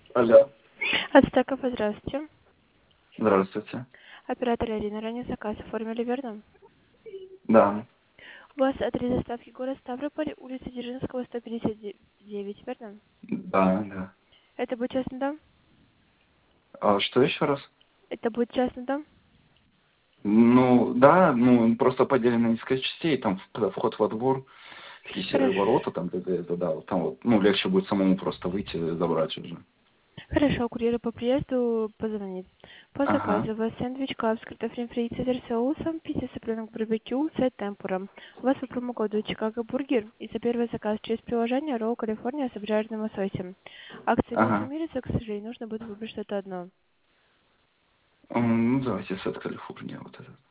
Алло. Ацтеков, здравствуйте. Здравствуйте. Оператор Ирина, ранее заказ оформили, верно? Да. У вас адрес доставки город Ставрополь, улица Дзержинского, 159, верно? Да, да. Это будет частный дом? А что еще раз? Это будет частный дом? Ну, да, ну, просто поделено на несколько частей, там вход во двор, такие серые Хорошо. ворота, там, да, вот там вот, ну, легче будет самому просто выйти и забрать уже. Хорошо, курьер по приезду позвонит. По Ага. заказу у вас сэндвич, кап с картофелем фри, цезарь соусом, пицца цыпленок барбекю, сет темпура. У вас по промокоду Чикаго Бургер и за первый заказ через приложение Ролл Калифорния с обжаренным лососем. Акция не Ага. суммируется, к сожалению, нужно будет выбрать что-то одно. Ну, давайте сет Калифорния вот этот.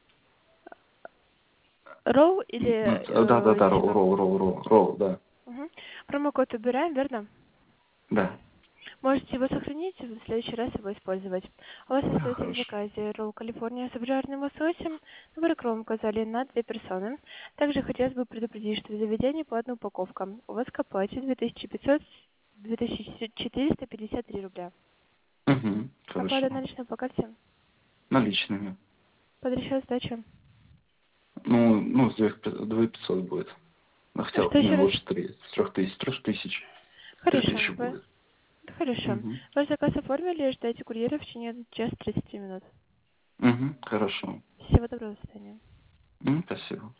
Ролл Ну, или да, чикаго? ролл, да. Угу. Промокод убираем, верно? Да. Можете его сохранить, в следующий раз его использовать. У вас Да, остается в хорошо. заказе ролл Калифорния с обжаренным лососем. Набор кром указали на 2 персоны. Также хотелось бы предупредить, что в заведении платная упаковка. У вас к оплате 2453 рубля. Угу, Оплата хорошо. наличная по карте. Наличными. Под расчет сдачи. Ну, с 2500 будет. Ну, хотя, Что не, еще раз? лучше 3, с 3000, 3000. Хорошо. 3000 будет. Хорошо. Угу. Ваш заказ оформили, ждайте курьера в течение часа 30 минут. Угу, хорошо. Всего доброго, до свидания. Спасибо.